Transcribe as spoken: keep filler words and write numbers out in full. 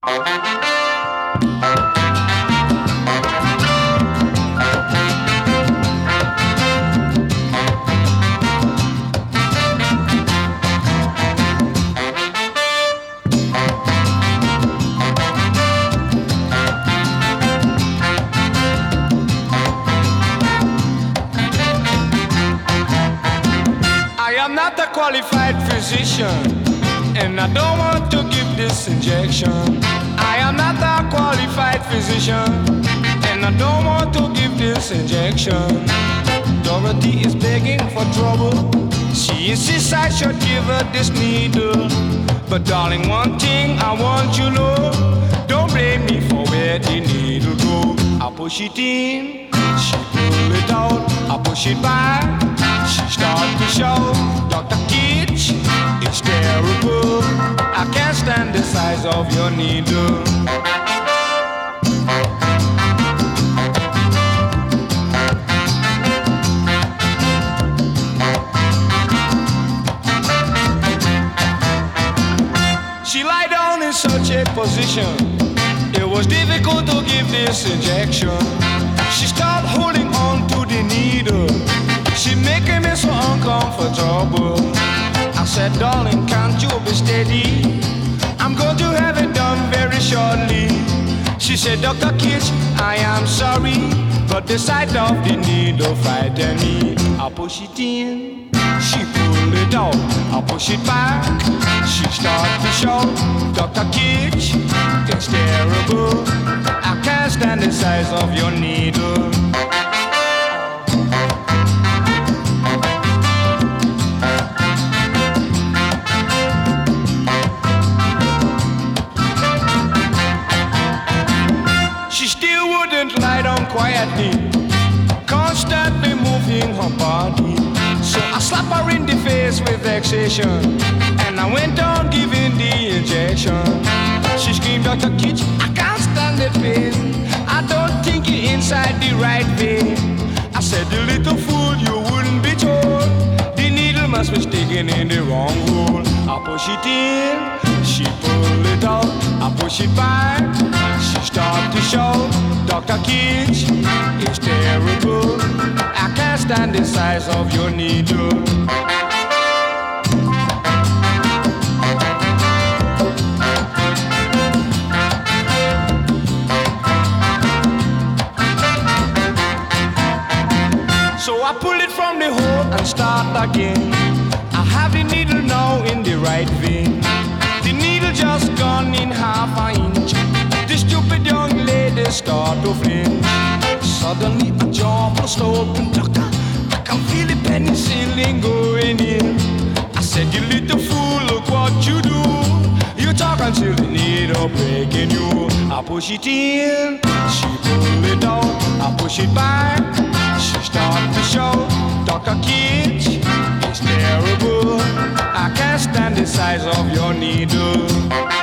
I am not a qualified physician, and I don't want to give this injection. I am not a qualified physician, and I don't want to give this injection. Dorothy is begging for trouble. She insists I should give her this needle. But darling, one thing I want you to know, don't blame me for where the needle go. I push it in, she pull it out. I push it back, she start to shout. Doctor Kitch, it's terrible. I can't stand the size of your needle. She lie down in such a position, it was difficult to give this injection. She start holding on to the needle, she making me so uncomfortable. I said, darling, can't you be steady? I'm going to have it done very shortly. She said, Doctor Kitch, I am sorry, but the sight of the needle frightened me. I push it in, she pull it out. I push it back, she start to shout. Doctor Kitch, it's terrible. I can't stand the size of your needle. She still wouldn't lie down quietly, constantly moving her body. So I slapped her in the face with vexation, and I went on giving the injection. She screamed, Doctor Kitch, I can't stand the pain. I don't think you're inside the right vein. I said, you little fool, you wouldn't be told. The needle must be sticking in the wrong hole. I push it in, she pull it out. I push it back, she start to shout. Doctor Kitch, it's terrible. I can't stand the size of your needle. So I pull it from the hole and start again. I have the needle now in the right vein. The needle just gone in half an inch. The stupid young lady start to flinch. Suddenly a jaw burst open. Doctor, I can feel the penicillin going in. I said, you little fool, look what you do. You talk until the needle breaking you. I push it in, she pull it out. I push it back, she start to shout. Doctor Kitch, it's terrible. I can't stand the size of your needle.